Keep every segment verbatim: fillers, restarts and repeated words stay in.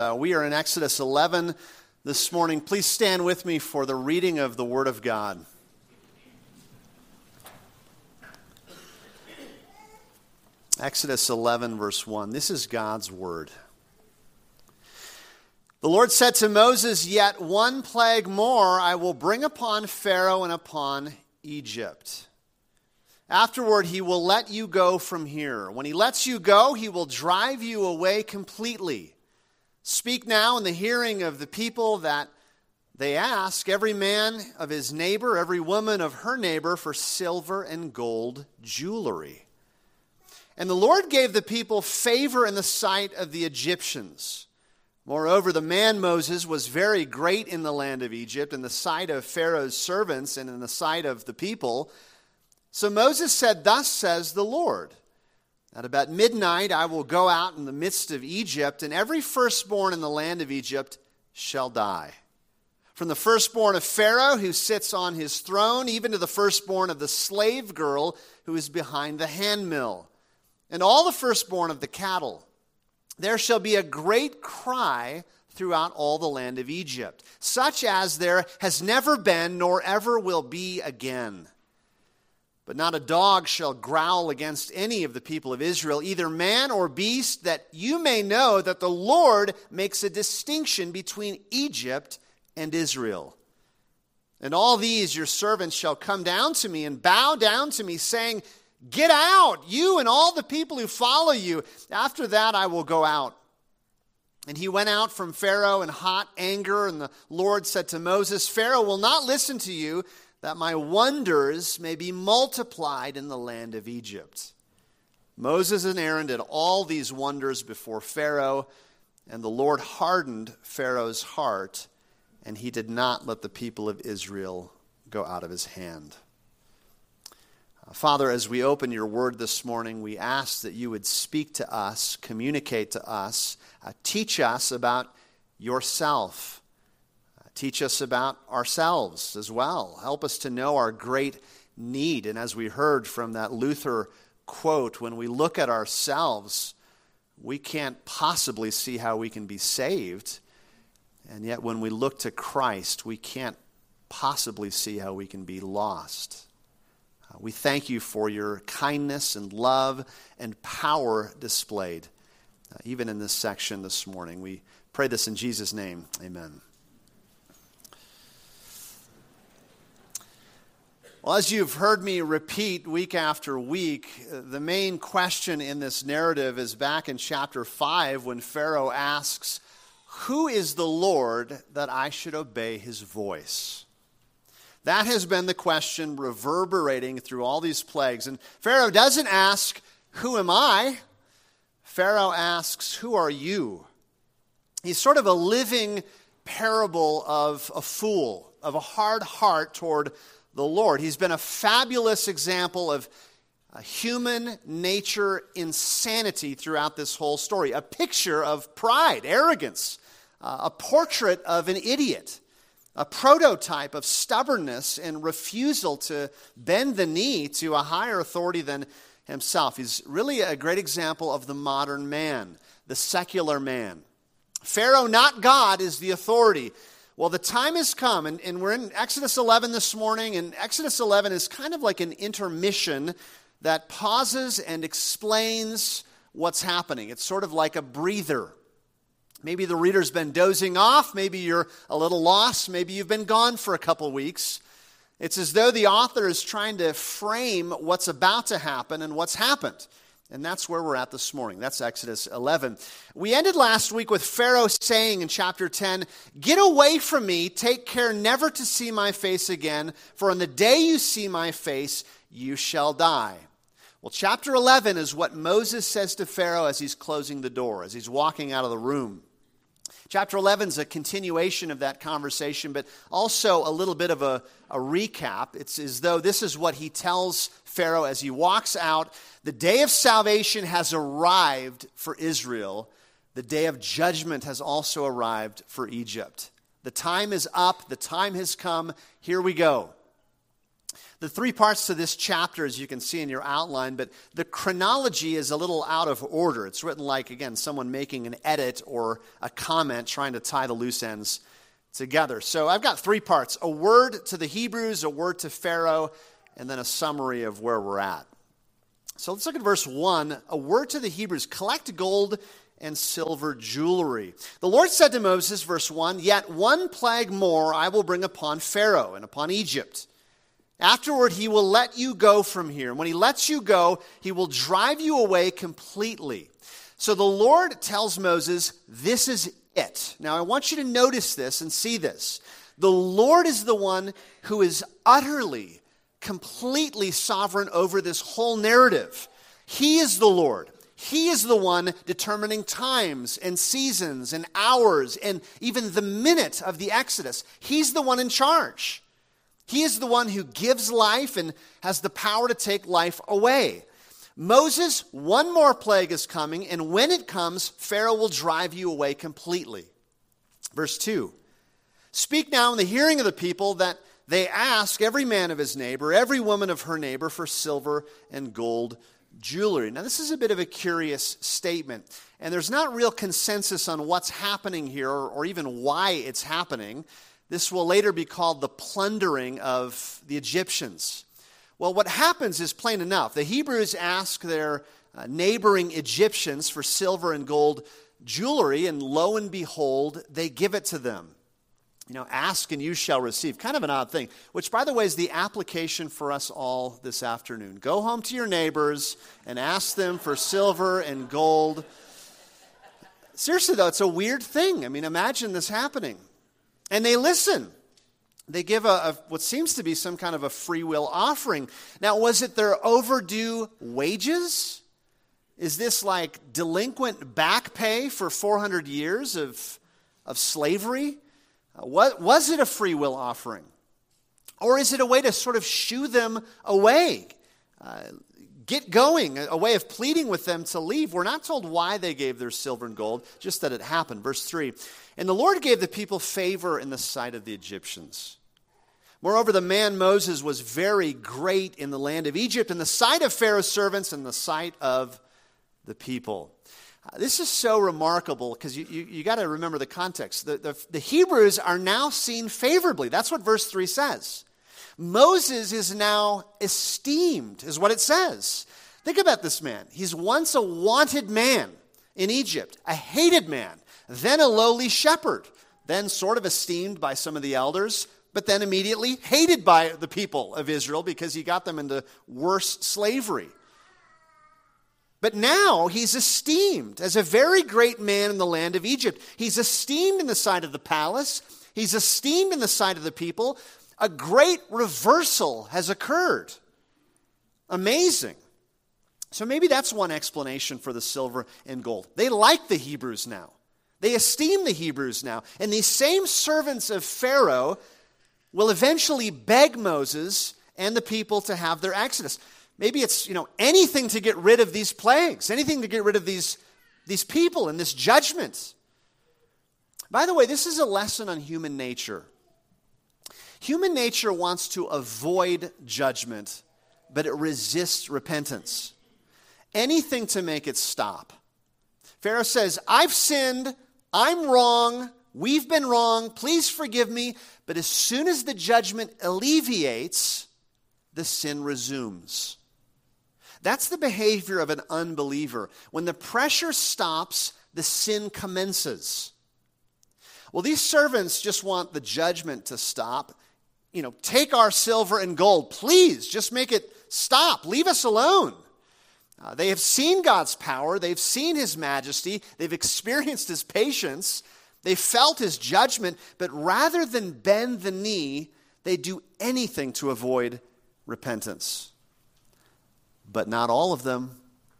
Uh, we are in Exodus eleven this morning. Please stand with me for the reading of the Word of God. Exodus eleven, verse one. This is God's Word. The Lord said to Moses, "Yet one plague more I will bring upon Pharaoh and upon Egypt. Afterward, he will let you go from here. When he lets you go, he will drive you away completely. Speak now in the hearing of the people that they ask, every man of his neighbor, every woman of her neighbor, for silver and gold jewelry." And the Lord gave the people favor in the sight of the Egyptians. Moreover, the man Moses was very great in the land of Egypt, in the sight of Pharaoh's servants and in the sight of the people. So Moses said, "Thus says the Lord, at about midnight I will go out in the midst of Egypt, and every firstborn in the land of Egypt shall die. From the firstborn of Pharaoh who sits on his throne, even to the firstborn of the slave girl who is behind the handmill, and all the firstborn of the cattle. There shall be a great cry throughout all the land of Egypt, such as there has never been nor ever will be again. But not a dog shall growl against any of the people of Israel, either man or beast, that you may know that the Lord makes a distinction between Egypt and Israel. And all these your servants shall come down to me and bow down to me, saying, 'Get out, you and all the people who follow you. After that I will go out.' And he went out from Pharaoh in hot anger, and the Lord said to Moses, 'Pharaoh will not listen to you, that my wonders may be multiplied in the land of Egypt.' Moses and Aaron did all these wonders before Pharaoh, and the Lord hardened Pharaoh's heart, and he did not let the people of Israel go out of his hand." Uh, Father, as we open your word this morning, we ask that you would speak to us, communicate to us, uh, teach us about yourself. Teach us about ourselves as well. Help us to know our great need. And as we heard from that Luther quote, when we look at ourselves, we can't possibly see how we can be saved. And yet when we look to Christ, we can't possibly see how we can be lost. Uh, we thank you for your kindness and love and power displayed, uh, even in this section this morning. We pray this in Jesus' name. Amen. Well, as you've heard me repeat week after week, the main question in this narrative is back in chapter five when Pharaoh asks, "Who is the Lord that I should obey his voice?" That has been the question reverberating through all these plagues. And Pharaoh doesn't ask, "Who am I?" Pharaoh asks, "Who are you?" He's sort of a living parable of a fool, of a hard heart toward the Lord. He's been a fabulous example of human nature insanity throughout this whole story. A picture of pride, arrogance, uh, a portrait of an idiot, a prototype of stubbornness and refusal to bend the knee to a higher authority than himself. He's really a great example of the modern man, the secular man. Pharaoh, not God, is the authority. Well, the time has come, and, and we're in Exodus eleven this morning, and Exodus eleven is kind of like an intermission that pauses and explains what's happening. It's sort of like a breather. Maybe the reader's been dozing off, maybe you're a little lost, maybe you've been gone for a couple weeks. It's as though the author is trying to frame what's about to happen and what's happened. And that's where we're at this morning. That's Exodus eleven. We ended last week with Pharaoh saying in chapter ten, "Get away from me, take care never to see my face again, for on the day you see my face, you shall die." Well, chapter eleven is what Moses says to Pharaoh as he's closing the door, as he's walking out of the room. Chapter eleven is a continuation of that conversation, but also a little bit of a, a recap. It's as though this is what he tells Pharaoh as he walks out. The day of salvation has arrived for Israel. The day of judgment has also arrived for Egypt. The time is up. The time has come. Here we go. The three parts to this chapter, as you can see in your outline, but the chronology is a little out of order. It's written like, again, someone making an edit or a comment trying to tie the loose ends together. So I've got three parts: a word to the Hebrews, a word to Pharaoh, and then a summary of where we're at. So let's look at verse one. A word to the Hebrews: collect gold and silver jewelry. The Lord said to Moses, verse one, "Yet one plague more I will bring upon Pharaoh and upon Egypt. Afterward, he will let you go from here. And when he lets you go, he will drive you away completely." So the Lord tells Moses, this is it. Now, I want you to notice this and see this. The Lord is the one who is utterly, completely sovereign over this whole narrative. He is the Lord. He is the one determining times and seasons and hours and even the minute of the Exodus. He's the one in charge. He is the one who gives life and has the power to take life away. Moses, one more plague is coming, and when it comes, Pharaoh will drive you away completely. Verse two, "Speak now in the hearing of the people that they ask every man of his neighbor, every woman of her neighbor for silver and gold jewelry." Now, this is a bit of a curious statement, and there's not real consensus on what's happening here or, or even why it's happening. This will later be called the plundering of the Egyptians. Well, what happens is plain enough. The Hebrews ask their uh, neighboring Egyptians for silver and gold jewelry, and lo and behold, they give it to them. You know, ask and you shall receive. Kind of an odd thing, which, by the way, is the application for us all this afternoon. Go home to your neighbors and ask them for silver and gold. Seriously, though, it's a weird thing. I mean, imagine this happening. And they listen. They give a, a what seems to be some kind of a free will offering. Now, was it their overdue wages? Is this like delinquent back pay for four hundred years of, of slavery? Uh, what, was it a free will offering? Or is it a way to sort of shoo them away? Uh, get going, a, a way of pleading with them to leave. We're not told why they gave their silver and gold, just that it happened. Verse three, "And the Lord gave the people favor in the sight of the Egyptians. Moreover, the man Moses was very great in the land of Egypt, in the sight of Pharaoh's servants, and in the sight of the people." Uh, this is so remarkable because you, you, you got to remember the context. The, the, the Hebrews are now seen favorably. That's what verse three says. Moses is now esteemed, is what it says. Think about this man. He's once a wanted man in Egypt, a hated man, then a lowly shepherd, then sort of esteemed by some of the elders, but then immediately hated by the people of Israel because he got them into worse slavery. But now he's esteemed as a very great man in the land of Egypt. He's esteemed in the sight of the palace. He's esteemed in the sight of the people. A great reversal has occurred. Amazing. So maybe that's one explanation for the silver and gold. They like the Hebrews now. They esteem the Hebrews now. And these same servants of Pharaoh will eventually beg Moses and the people to have their exodus. Maybe it's, you know, anything to get rid of these plagues, anything to get rid of these, these people and this judgment. By the way, this is a lesson on human nature. Human nature wants to avoid judgment, but it resists repentance. Anything to make it stop. Pharaoh says, "I've sinned, I'm wrong, we've been wrong, please forgive me." But as soon as the judgment alleviates, the sin resumes. That's the behavior of an unbeliever. When the pressure stops, the sin commences. Well, these servants just want the judgment to stop. You know, take our silver and gold. Please, just make it stop. Leave us alone. Uh, they have seen God's power. They've seen his majesty. They've experienced his patience. They felt his judgment. But rather than bend the knee, they do anything to avoid repentance. But not all of them.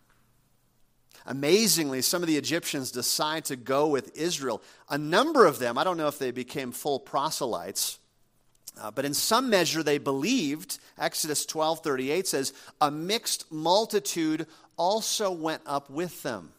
Amazingly, some of the Egyptians decide to go with Israel. A number of them, I don't know if they became full proselytes, uh, but in some measure they believed. Exodus twelve thirty-eight says, "A mixed multitude also went up with them."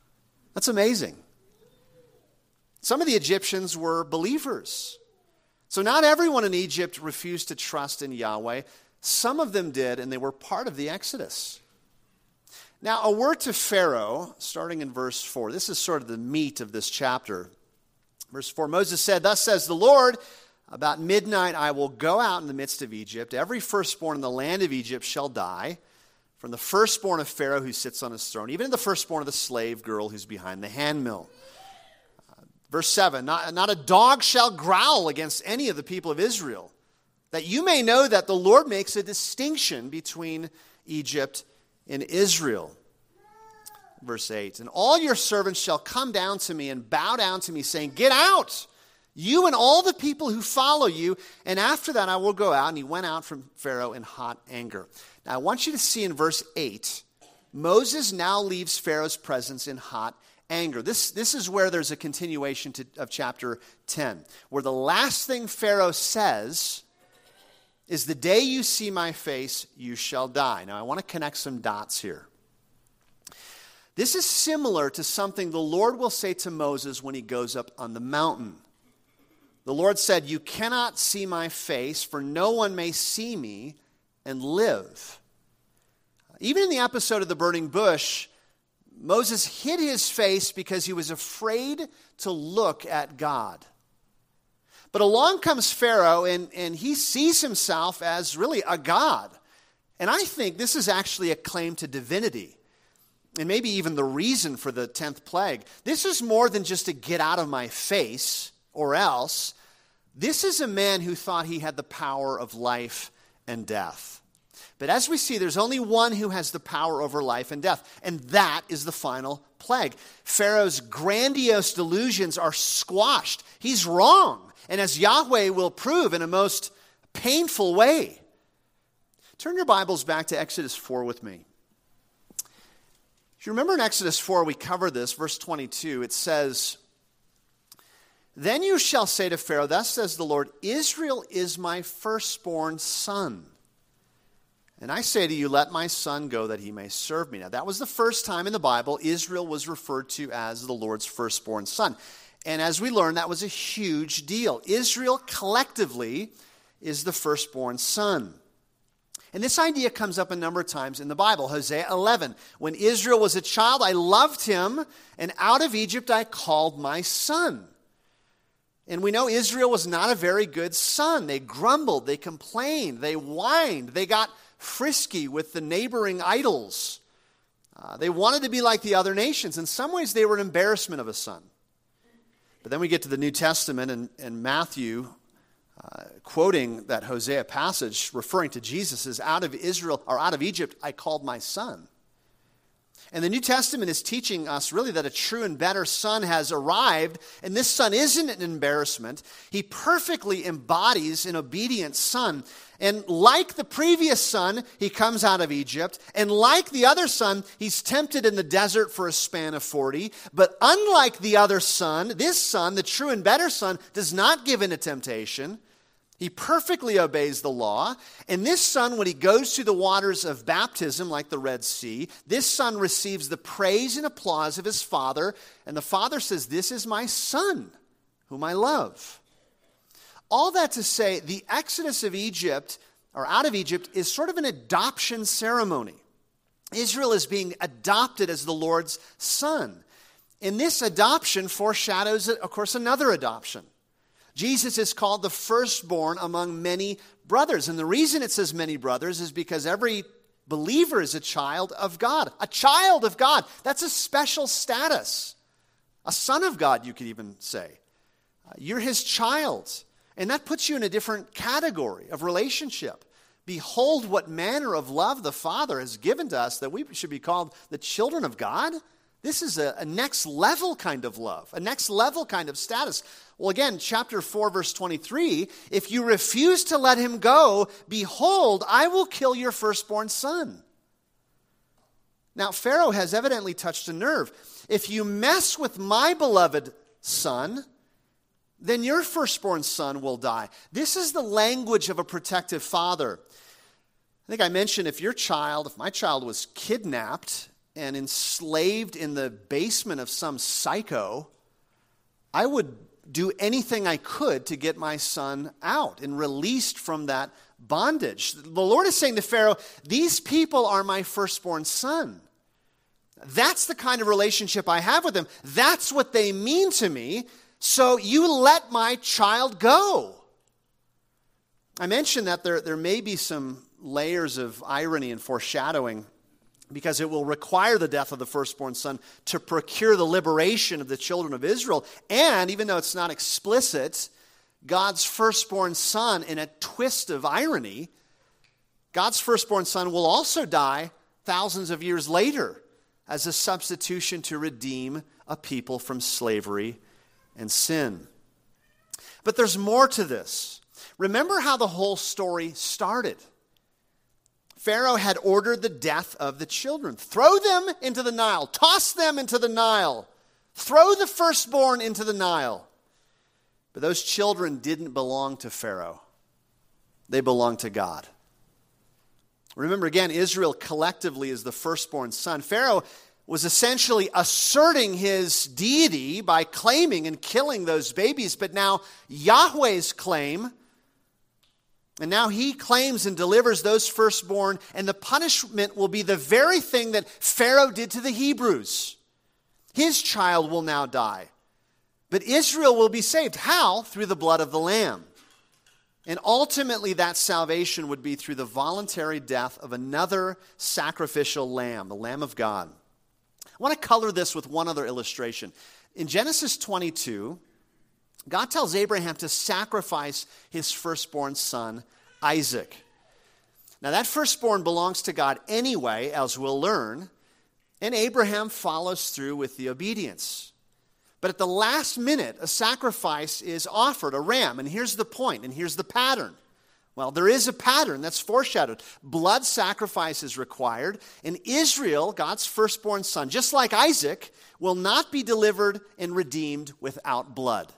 That's amazing. Some of the Egyptians were believers. So not everyone in Egypt refused to trust in Yahweh. Some of them did, and they were part of the Exodus. Now, a word to Pharaoh, starting in verse four. This is sort of the meat of this chapter. Verse four, Moses said, "Thus says the Lord, about midnight I will go out in the midst of Egypt. Every firstborn in the land of Egypt shall die, from the firstborn of Pharaoh who sits on his throne, even the firstborn of the slave girl who's behind the handmill." Uh, verse seven, not, not a dog shall growl against any of the people of Israel, that you may know that the Lord makes a distinction between Egypt and Israel. Verse eight, "And all your servants shall come down to me and bow down to me, saying, 'Get out, you and all the people who follow you, and after that I will go out.' And he went out from Pharaoh in hot anger." Now I want you to see in verse eight, Moses now leaves Pharaoh's presence in hot anger. This, this is where there's a continuation to, of chapter ten, where the last thing Pharaoh says is, "The day you see my face, you shall die." Now I want to connect some dots here. This is similar to something the Lord will say to Moses when he goes up on the mountain. The Lord said, "You cannot see my face, for no one may see me and live." Even in the episode of the burning bush, Moses hid his face because he was afraid to look at God. But along comes Pharaoh, and, and he sees himself as really a god. And I think this is actually a claim to divinity, and maybe even the reason for the tenth plague. This is more than just a get out of my face or else. This is a man who thought he had the power of life and death. But as we see, there's only one who has the power over life and death, and that is the final plague. Pharaoh's grandiose delusions are squashed. He's wrong, and as Yahweh will prove in a most painful way. Turn your Bibles back to Exodus four with me. If you remember in Exodus four, we covered this, verse twenty-two, it says, "Then you shall say to Pharaoh, 'Thus says the Lord, Israel is my firstborn son. And I say to you, let my son go that he may serve me.'" Now that was the first time in the Bible Israel was referred to as the Lord's firstborn son. And as we learned, that was a huge deal. Israel collectively is the firstborn son. And this idea comes up a number of times in the Bible. Hosea eleven, "When Israel was a child, I loved him, and out of Egypt I called my son." And we know Israel was not a very good son. They grumbled, they complained, they whined, they got frisky with the neighboring idols. Uh, they wanted to be like the other nations. In some ways, they were an embarrassment of a son. But then we get to the New Testament, and, and Matthew, uh, quoting that Hosea passage, referring to Jesus, as "Out of Israel, or out of Egypt, I called my son." And the New Testament is teaching us really that a true and better son has arrived, and this son isn't an embarrassment. He perfectly embodies an obedient son. And like the previous son, he comes out of Egypt. And like the other son, he's tempted in the desert for a span of forty. But unlike the other son, this son, the true and better son, does not give in to temptation. He perfectly obeys the law. And this son, when he goes through the waters of baptism, like the Red Sea, this son receives the praise and applause of his father. And the father says, "This is my son, whom I love." All that to say, the exodus of Egypt, or out of Egypt, is sort of an adoption ceremony. Israel is being adopted as the Lord's son. And this adoption foreshadows, of course, another adoption. Jesus is called the firstborn among many brothers. And the reason it says many brothers is because every believer is a child of God. A child of God. That's a special status. A son of God, you could even say. Uh, you're his child. And that puts you in a different category of relationship. Behold what manner of love the Father has given to us, that we should be called the children of God. This is a, a next level kind of love, a next level kind of status. Well, again, chapter four, verse twenty-three, "If you refuse to let him go, behold, I will kill your firstborn son." Now, Pharaoh has evidently touched a nerve. If you mess with my beloved son, then your firstborn son will die. This is the language of a protective father. I think I mentioned if your child, if my child was kidnapped and enslaved in the basement of some psycho, I would do anything I could to get my son out and released from that bondage. The Lord is saying to Pharaoh, these people are my firstborn son. That's the kind of relationship I have with them. That's what they mean to me. So you let my child go. I mentioned that there, there may be some layers of irony and foreshadowing because it will require the death of the firstborn son to procure the liberation of the children of Israel. And even though it's not explicit, God's firstborn son, in a twist of irony, God's firstborn son will also die thousands of years later as a substitution to redeem a people from slavery and sin. But there's more to this. Remember how the whole story started. Pharaoh had ordered the death of the children. Throw them into the Nile. Toss them into the Nile. Throw the firstborn into the Nile. But those children didn't belong to Pharaoh. They belonged to God. Remember again, Israel collectively is the firstborn son. Pharaoh was essentially asserting his deity by claiming and killing those babies. But now Yahweh's claim, and now he claims and delivers those firstborn, and the punishment will be the very thing that Pharaoh did to the Hebrews. His child will now die. But Israel will be saved. How? Through the blood of the Lamb. And ultimately that salvation would be through the voluntary death of another sacrificial lamb, the Lamb of God. I want to color this with one other illustration. In Genesis twenty-two, God tells Abraham to sacrifice his firstborn son, Isaac. Now that firstborn belongs to God anyway, as we'll learn, and Abraham follows through with the obedience. But at the last minute, a sacrifice is offered, a ram, and here's the point, and here's the pattern. Well, there is a pattern that's foreshadowed. Blood sacrifice is required, and Israel, God's firstborn son, just like Isaac, will not be delivered and redeemed without blood.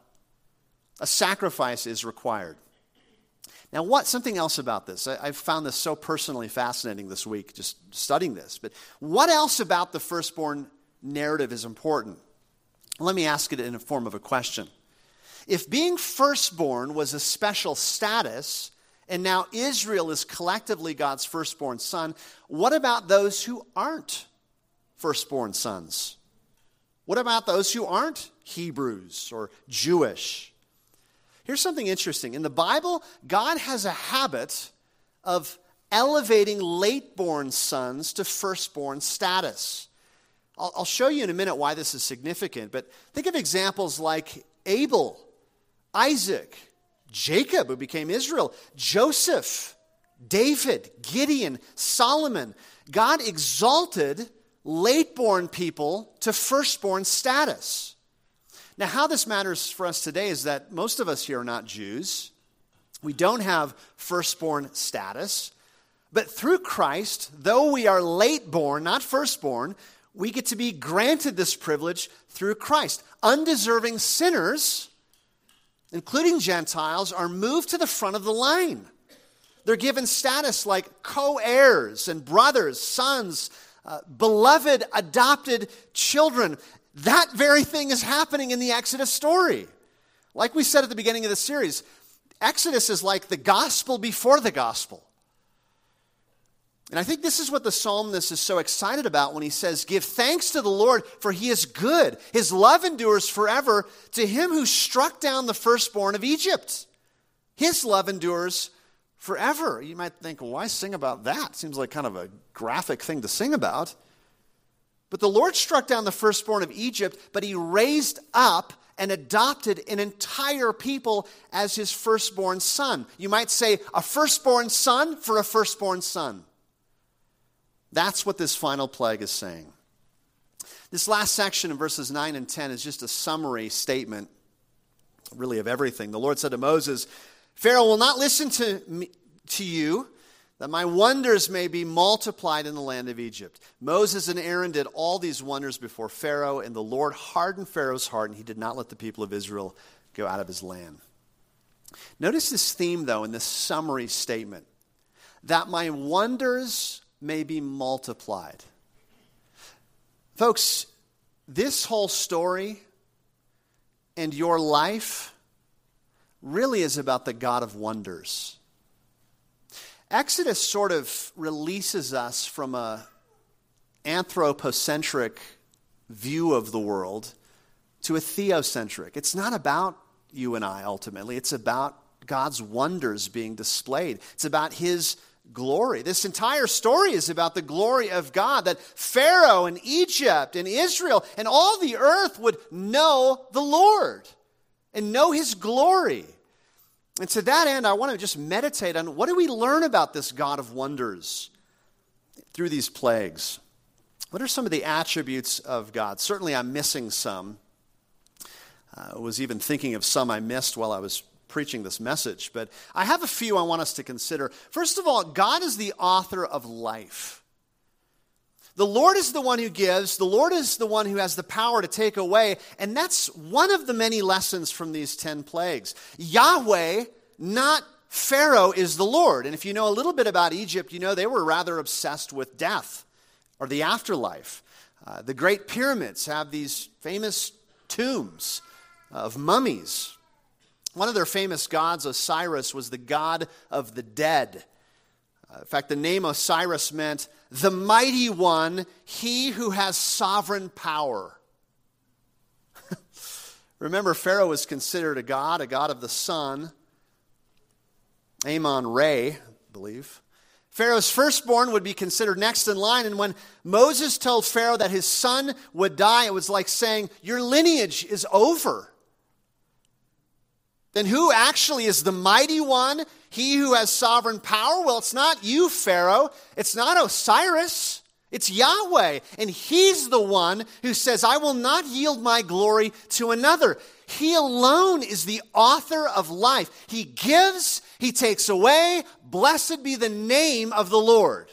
A sacrifice is required. Now, what? Something else about this. I, I've found this so personally fascinating this week, just studying this. But what else about the firstborn narrative is important? Let me ask it in the form of a question. If being firstborn was a special status, and now Israel is collectively God's firstborn son, what about those who aren't firstborn sons? What about those who aren't Hebrews or Jewish? Here's something interesting. In the Bible, God has a habit of elevating late-born sons to firstborn status. I'll, I'll show you in a minute why this is significant, but think of examples like Abel, Isaac, Jacob, who became Israel, Joseph, David, Gideon, Solomon. God exalted late-born people to firstborn status. Now, how this matters for us today is that most of us here are not Jews. We don't have firstborn status. But through Christ, though we are late-born, not firstborn, we get to be granted this privilege through Christ. Undeserving sinners, including Gentiles, are moved to the front of the line. They're given status like co-heirs and brothers, sons, uh, beloved adopted children. That very thing is happening in the Exodus story. Like we said at the beginning of the series, Exodus is like the gospel before the gospel. And I think this is what the psalmist is so excited about when he says, "Give thanks to the Lord, for he is good. His love endures forever. To him who struck down the firstborn of Egypt, his love endures forever." You might think, well, why sing about that? Seems like kind of a graphic thing to sing about. But the Lord struck down the firstborn of Egypt, but he raised up and adopted an entire people as his firstborn son. You might say, a firstborn son for a firstborn son. That's what this final plague is saying. This last section in verses nine and ten is just a summary statement, really, of everything. The Lord said to Moses, "Pharaoh will not listen to me, to you, that my wonders may be multiplied in the land of Egypt." Moses and Aaron did all these wonders before Pharaoh, and the Lord hardened Pharaoh's heart, and he did not let the people of Israel go out of his land. Notice this theme, though, in this summary statement, that my wonders may be multiplied. Folks, this whole story and your life really is about the God of wonders. Exodus sort of releases us from a anthropocentric view of the world to a theocentric. It's not about you and I ultimately. It's about God's wonders being displayed. It's about his glory. This entire story is about the glory of God, that Pharaoh and Egypt and Israel and all the earth would know the Lord and know his glory. And to that end, I want to just meditate on what do we learn about this God of wonders through these plagues. What are some of the attributes of God? Certainly I'm missing some. I uh, was even thinking of some I missed while I was preaching this message. But I have a few I want us to consider. First of all, God is the author of life. The Lord is the one who gives. The Lord is the one who has the power to take away. And that's one of the many lessons from these ten plagues. Yahweh, not Pharaoh, is the Lord. And if you know a little bit about Egypt, you know they were rather obsessed with death or the afterlife. Uh, the Great Pyramids have these famous tombs of mummies. One of their famous gods, Osiris, was the god of the dead. Uh, in fact, the name Osiris meant the mighty one, he who has sovereign power. Remember, Pharaoh was considered a god, a god of the sun. Amon-Ra, I believe. Pharaoh's firstborn would be considered next in line, and when Moses told Pharaoh that his son would die, it was like saying, your lineage is over. Then who actually is the mighty one, he who has sovereign power? Well, it's not you, Pharaoh. It's not Osiris. It's Yahweh. And he's the one who says, I will not yield my glory to another. He alone is the author of life. He gives, he takes away. Blessed be the name of the Lord.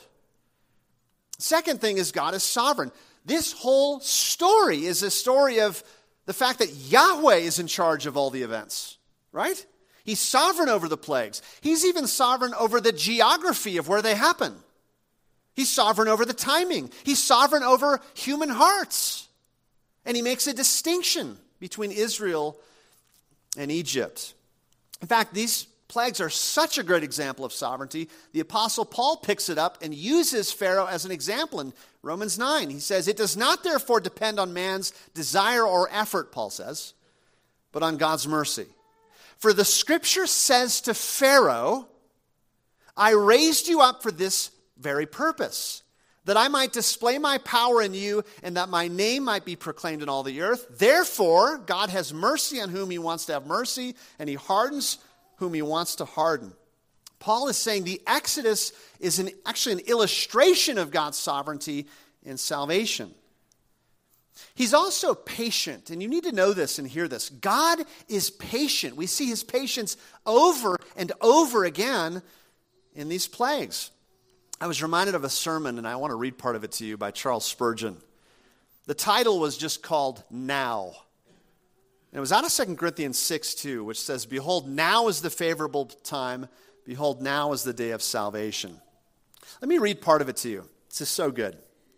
Second thing is God is sovereign. This whole story is a story of the fact that Yahweh is in charge of all the events. Right? He's sovereign over the plagues. He's even sovereign over the geography of where they happen. He's sovereign over the timing. He's sovereign over human hearts. And he makes a distinction between Israel and Egypt. In fact, these plagues are such a great example of sovereignty. The Apostle Paul picks it up and uses Pharaoh as an example in Romans nine. He says, it does not therefore depend on man's desire or effort, Paul says, but on God's mercy. For the scripture says to Pharaoh, I raised you up for this very purpose, that I might display my power in you and that my name might be proclaimed in all the earth. Therefore, God has mercy on whom he wants to have mercy, and he hardens whom he wants to harden. Paul is saying the Exodus is an, actually an illustration of God's sovereignty in salvation. He's also patient, and you need to know this and hear this. God is patient. We see his patience over and over again in these plagues. I was reminded of a sermon, and I want to read part of it to you, by Charles Spurgeon. The title was just called Now. And it was out of Second Corinthians six two, which says, Behold, now is the favorable time. Behold, now is the day of salvation. Let me read part of it to you. It's just so good.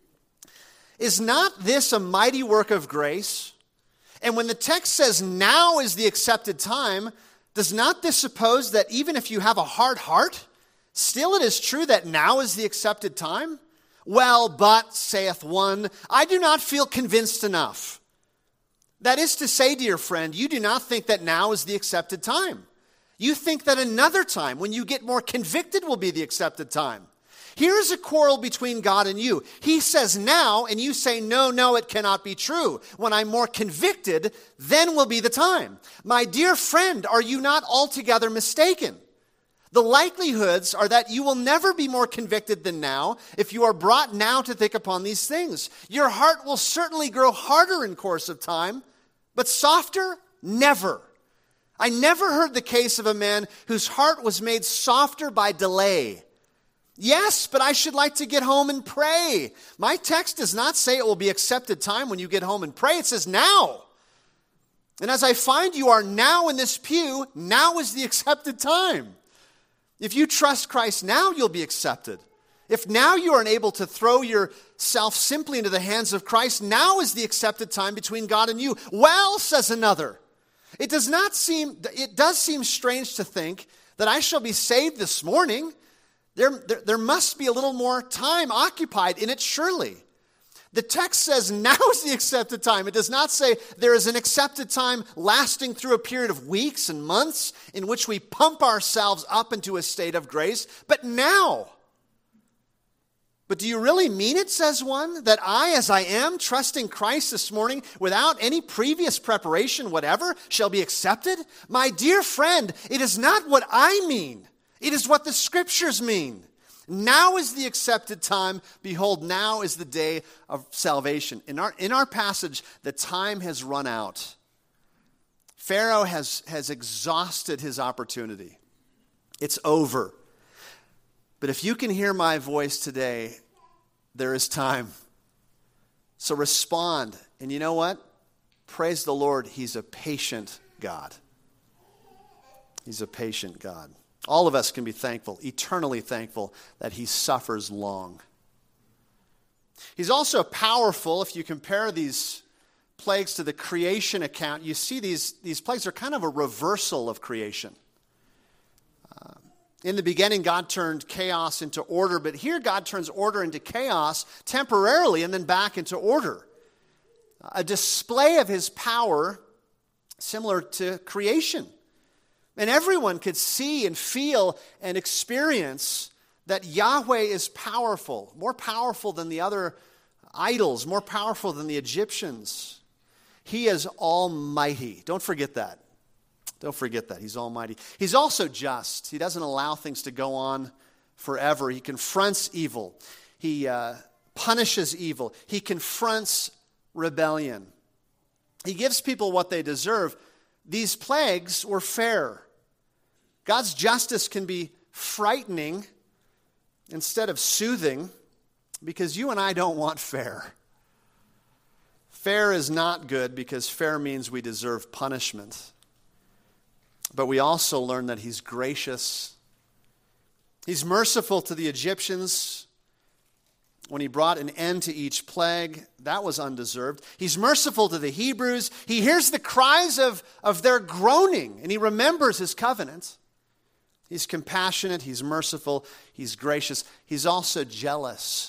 Is not this a mighty work of grace? And when the text says now is the accepted time, does not this suppose that even if you have a hard heart, still it is true that now is the accepted time? Well, but, saith one, I do not feel convinced enough. That is to say, dear friend, you do not think that now is the accepted time. You think that another time, when you get more convicted, will be the accepted time. Here is a quarrel between God and you. He says now, and you say, no, no, it cannot be true. When I'm more convicted, then will be the time. My dear friend, are you not altogether mistaken? The likelihoods are that you will never be more convicted than now if you are brought now to think upon these things. Your heart will certainly grow harder in course of time, but softer, never. I never heard the case of a man whose heart was made softer by delay. Yes, but I should like to get home and pray. My text does not say it will be accepted time when you get home and pray. It says now. And as I find you are now in this pew, now is the accepted time. If you trust Christ now, you'll be accepted. If now you are unable to throw yourself simply into the hands of Christ, now is the accepted time between God and you. Well, says another, It does not seem, it does seem strange to think that I shall be saved this morning. There, there, there must be a little more time occupied in it, surely. The text says now is the accepted time. It does not say there is an accepted time lasting through a period of weeks and months in which we pump ourselves up into a state of grace, but now. But do you really mean it, says one, that I, as I am, trusting Christ this morning, without any previous preparation whatever, shall be accepted? My dear friend, it is not what I mean. It is what the Scriptures mean. Now is the accepted time. Behold, now is the day of salvation. In our, in our passage, the time has run out. Pharaoh has, has exhausted his opportunity. It's over. But if you can hear my voice today, there is time. So respond. And you know what? Praise the Lord, He's a patient God. He's a patient God. All of us can be thankful, eternally thankful, that He suffers long. He's also powerful. If you compare these plagues to the creation account, you see these, these plagues are kind of a reversal of creation. Uh, in the beginning, God turned chaos into order, but here God turns order into chaos temporarily and then back into order. A display of His power similar to creation. And everyone could see and feel and experience that Yahweh is powerful, more powerful than the other idols, more powerful than the Egyptians. He is almighty. Don't forget that. Don't forget that. He's almighty. He's also just. He doesn't allow things to go on forever. He confronts evil. He uh, punishes evil. He confronts rebellion. He gives people what they deserve. These plagues were fair. God's justice can be frightening instead of soothing because you and I don't want fair. Fair is not good because fair means we deserve punishment. But we also learn that He's gracious. He's merciful to the Egyptians when He brought an end to each plague. That was undeserved. He's merciful to the Hebrews. He hears the cries of, of their groaning, and He remembers His covenant. He's compassionate. He's merciful. He's gracious. He's also jealous.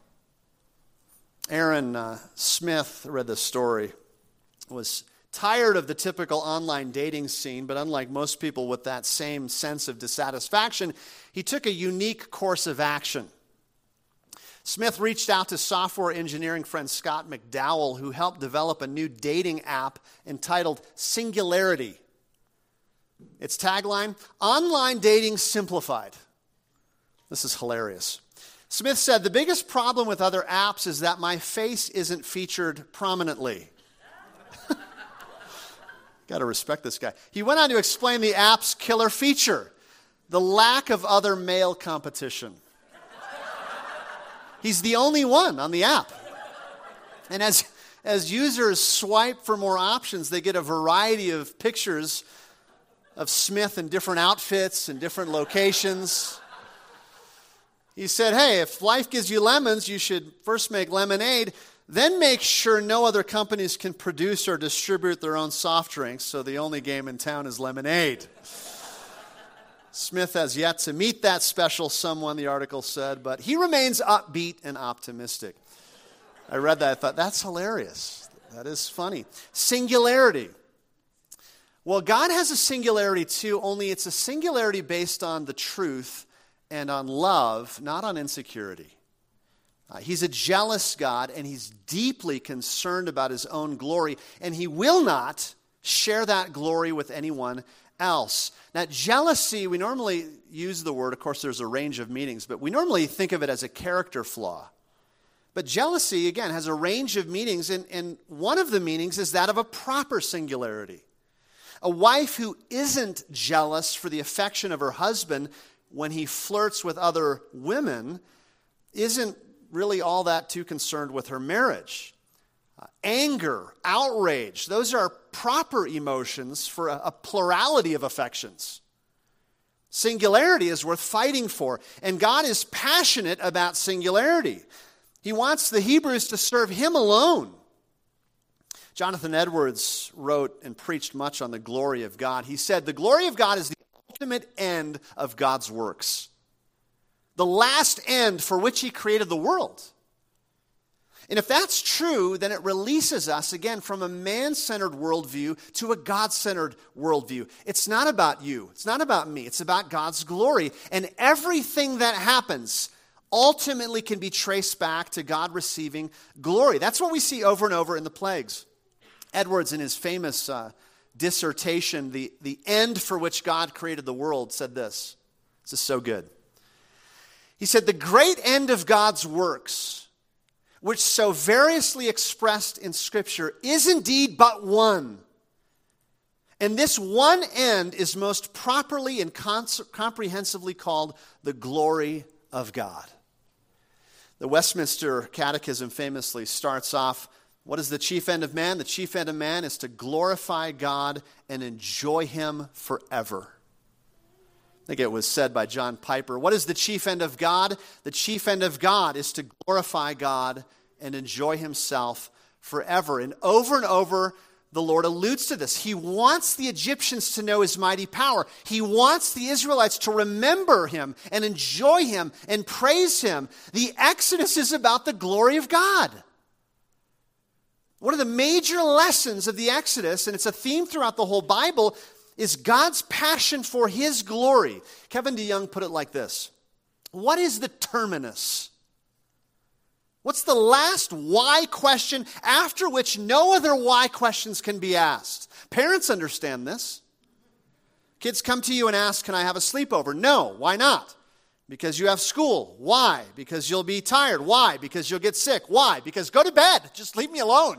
Aaron uh, Smith, I read this story, was tired of the typical online dating scene, but unlike most people with that same sense of dissatisfaction, he took a unique course of action. Smith reached out to software engineering friend Scott McDowell, who helped develop a new dating app entitled Singularity. Its tagline, Online Dating Simplified. This is hilarious. Smith said, the biggest problem with other apps is that my face isn't featured prominently. Got to respect this guy. He went on to explain the app's killer feature, the lack of other male competition. He's the only one on the app. And as, as users swipe for more options, they get a variety of pictures of Smith in different outfits and different locations. He said, hey, if life gives you lemons, you should first make lemonade, then make sure no other companies can produce or distribute their own soft drinks, so the only game in town is lemonade. Smith has yet to meet that special someone, the article said, but he remains upbeat and optimistic. I read that, I thought, that's hilarious. That is funny. Singularity. Well, God has a singularity too, only it's a singularity based on the truth and on love, not on insecurity. Uh, he's a jealous God, and He's deeply concerned about His own glory, and He will not share that glory with anyone else. Now, jealousy, we normally use the word, of course there's a range of meanings, but we normally think of it as a character flaw. But jealousy, again, has a range of meanings, and, and one of the meanings is that of a proper singularity. A wife who isn't jealous for the affection of her husband when he flirts with other women isn't really all that too concerned with her marriage. Uh, anger, outrage, those are proper emotions for a, a plurality of affections. Singularity is worth fighting for, and God is passionate about singularity. He wants the Hebrews to serve Him alone. Jonathan Edwards wrote and preached much on the glory of God. He said, the glory of God is the ultimate end of God's works, the last end for which he created the world. And if that's true, then it releases us, again, from a man-centered worldview to a God-centered worldview. It's not about you. It's not about me. It's about God's glory. And everything that happens ultimately can be traced back to God receiving glory. That's what we see over and over in the plagues. Edwards, in his famous uh, dissertation, the, the end for which God created the world, said this. This is so good. He said, the great end of God's works, which so variously expressed in Scripture, is indeed but one. And this one end is most properly and cons- comprehensively called the glory of God. The Westminster Catechism famously starts off, what is the chief end of man? The chief end of man is to glorify God and enjoy him forever. I think it was said by John Piper, what is the chief end of God? The chief end of God is to glorify God and enjoy himself forever. And over and over, the Lord alludes to this. He wants the Egyptians to know his mighty power. He wants the Israelites to remember him and enjoy him and praise him. The Exodus is about the glory of God. One of the major lessons of the Exodus, and it's a theme throughout the whole Bible, is God's passion for his glory. Kevin DeYoung put it like this. What is the terminus? What's the last why question after which no other why questions can be asked? Parents understand this. Kids come to you and ask, can I have a sleepover? No. Why not? Because you have school. Why? Because you'll be tired. Why? Because you'll get sick. Why? Because go to bed. Just leave me alone.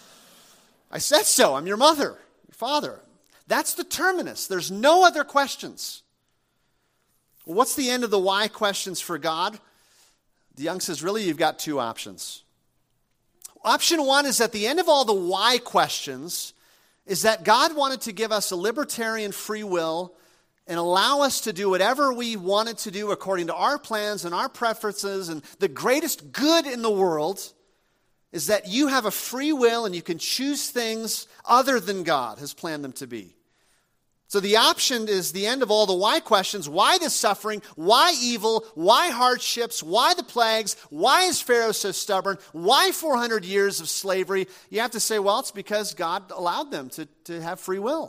I said so. I'm your mother, your father. That's the terminus. There's no other questions. What's the end of the why questions for God? DeYoung says, really, you've got two options. Option one is at the end of all the why questions is that God wanted to give us a libertarian free will and allow us to do whatever we wanted to do according to our plans and our preferences. And the greatest good in the world is that you have a free will and you can choose things other than God has planned them to be. So the option is the end of all the why questions. Why this suffering? Why evil? Why hardships? Why the plagues? Why is Pharaoh so stubborn? Why four hundred years of slavery? You have to say, well, it's because God allowed them to, to have free will.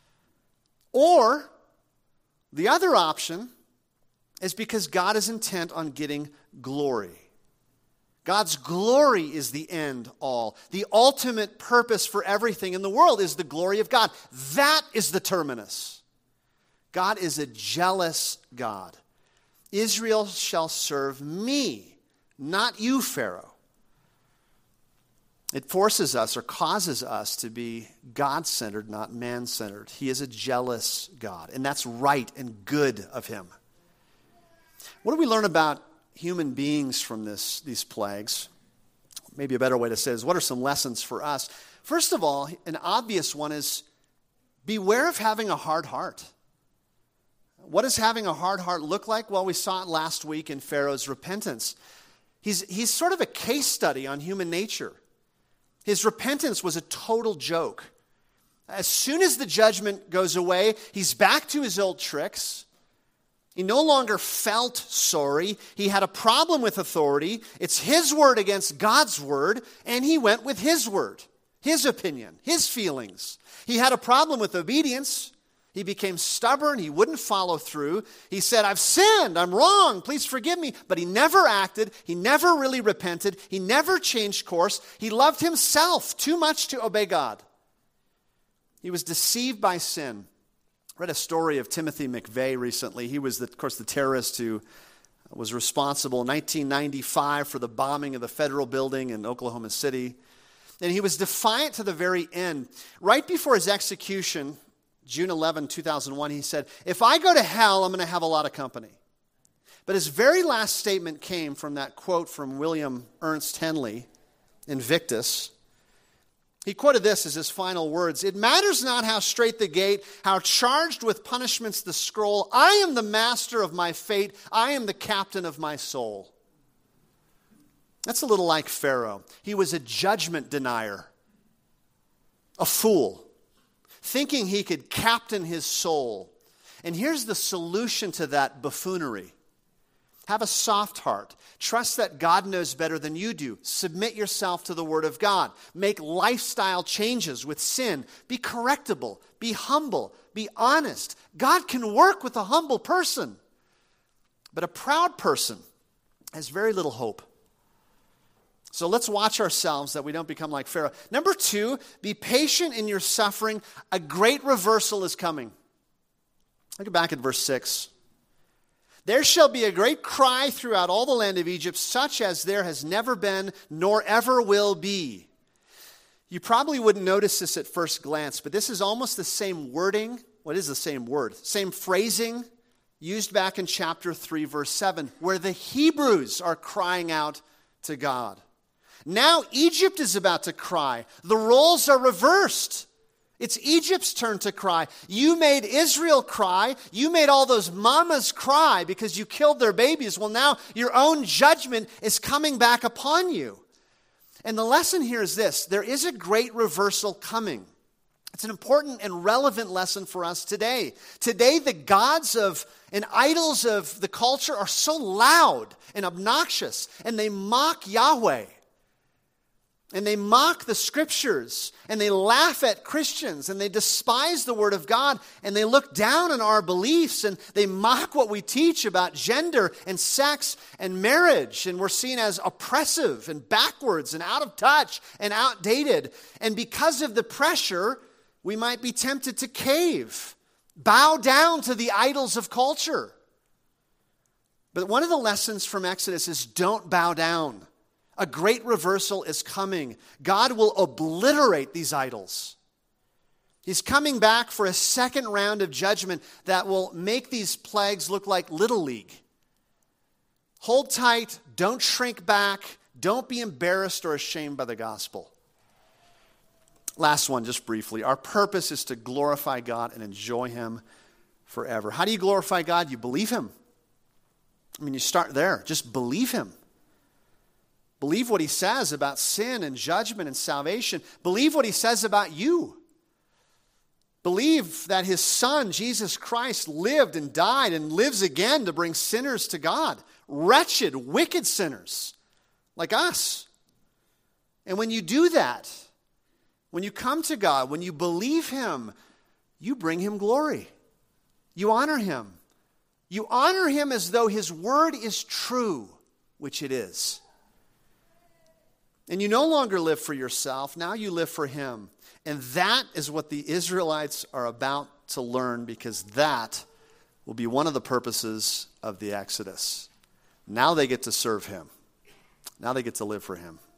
Or the other option is because God is intent on getting glory. God's glory is the end all. The ultimate purpose for everything in the world is the glory of God. That is the terminus. God is a jealous God. Israel shall serve me, not you, Pharaoh. It forces us or causes us to be God-centered, not man-centered. He is a jealous God, and that's right and good of him. What do we learn about human beings from this, these plagues? Maybe a better way to say it is, what are some lessons for us? First of all, an obvious one is beware of having a hard heart. What does having a hard heart look like? Well, we saw it last week in Pharaoh's repentance. He's, he's sort of a case study on human nature. His repentance was a total joke. As soon as the judgment goes away, he's back to his old tricks. He no longer felt sorry. He had a problem with authority. It's his word against God's word, and he went with his word, his opinion, his feelings. He had a problem with obedience. He became stubborn. He wouldn't follow through. He said, I've sinned. I'm wrong. Please forgive me. But he never acted. He never really repented. He never changed course. He loved himself too much to obey God. He was deceived by sin. I read a story of Timothy McVeigh recently. He was, the, of course, the terrorist who was responsible in nineteen ninety-five for the bombing of the federal building in Oklahoma City. And he was defiant to the very end. Right before his execution, June eleventh, two thousand one, he said, if I go to hell, I'm going to have a lot of company. But his very last statement came from that quote from William Ernst Henley, Invictus. He quoted this as his final words. It matters not how straight the gate, how charged with punishments the scroll. I am the master of my fate. I am the captain of my soul. That's a little like Pharaoh. He was a judgment denier. a fool, thinking he could captain his soul. And here's the solution to that buffoonery. Have a soft heart. Trust that God knows better than you do. Submit yourself to the Word of God. Make lifestyle changes with sin. Be correctable. Be humble. Be honest. God can work with a humble person. But a proud person has very little hope. So let's watch ourselves that we don't become like Pharaoh. Number two, be patient in your suffering. A great reversal is coming. Look back at verse six. There shall be a great cry throughout all the land of Egypt, such as there has never been, nor ever will be. You probably wouldn't notice this at first glance, but this is almost the same wording. What is the same word? Same phrasing used back in chapter three, verse seven, where the Hebrews are crying out to God. Now Egypt is about to cry. The roles are reversed. It's Egypt's turn to cry. You made Israel cry. You made all those mamas cry because you killed their babies. Well, now your own judgment is coming back upon you. And the lesson here is this. There is a great reversal coming. It's an important and relevant lesson for us today. Today, the gods of and idols of the culture are so loud and obnoxious, and they mock Yahweh. And they mock the scriptures, and they laugh at Christians, and they despise the word of God, and they look down on our beliefs, and they mock what we teach about gender and sex and marriage, and we're seen as oppressive and backwards and out of touch and outdated. And because of the pressure, we might be tempted to cave, bow down to the idols of culture. But one of the lessons from Exodus is don't bow down. A great reversal is coming. God will obliterate these idols. He's coming back for a second round of judgment that will make these plagues look like Little League. Hold tight. Don't shrink back. Don't be embarrassed or ashamed by the gospel. Last one, just briefly. Our purpose is to glorify God and enjoy Him forever. How do you glorify God? You believe Him. I mean, you start there. Just believe Him. Believe what He says about sin and judgment and salvation. Believe what He says about you. Believe that His Son, Jesus Christ, lived and died and lives again to bring sinners to God. Wretched, wicked sinners like us. And when you do that, when you come to God, when you believe Him, you bring Him glory. You honor Him. You honor Him as though His word is true, which it is. And you no longer live for yourself. Now you live for Him. And that is what the Israelites are about to learn, because that will be one of the purposes of the Exodus. Now they get to serve Him. Now they get to live for Him.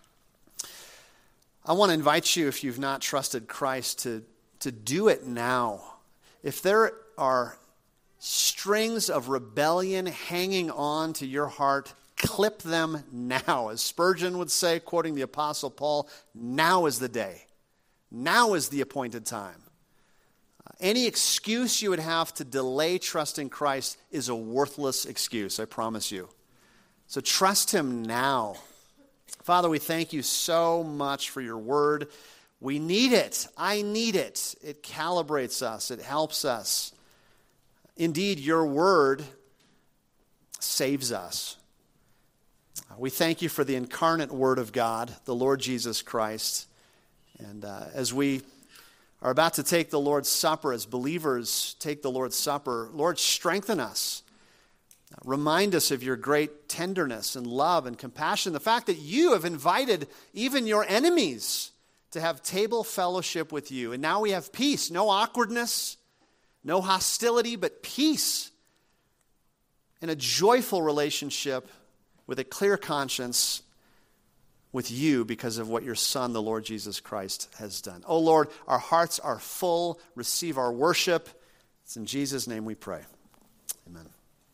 I want to invite you, if you've not trusted Christ, to, to do it now. If there are strings of rebellion hanging on to your heart, clip them now. As Spurgeon would say, quoting the Apostle Paul, now is the day. Now is the appointed time. Uh, any excuse you would have to delay trusting Christ is a worthless excuse, I promise you. So trust Him now. Father, we thank You so much for Your word. We need it. I need it. It calibrates us. It helps us. Indeed, Your word saves us. We thank You for the incarnate Word of God, the Lord Jesus Christ. And uh, as we are about to take the Lord's Supper, as believers take the Lord's Supper, Lord, strengthen us. Remind us of Your great tenderness and love and compassion. The fact that You have invited even Your enemies to have table fellowship with You. And now we have peace, no awkwardness, no hostility, but peace and a joyful relationship with a clear conscience with You because of what Your Son, the Lord Jesus Christ, has done. Oh Lord, our hearts are full. Receive our worship. It's in Jesus' name we pray. Amen.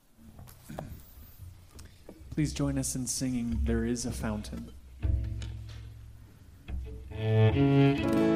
Please join us in singing, "There is a Fountain."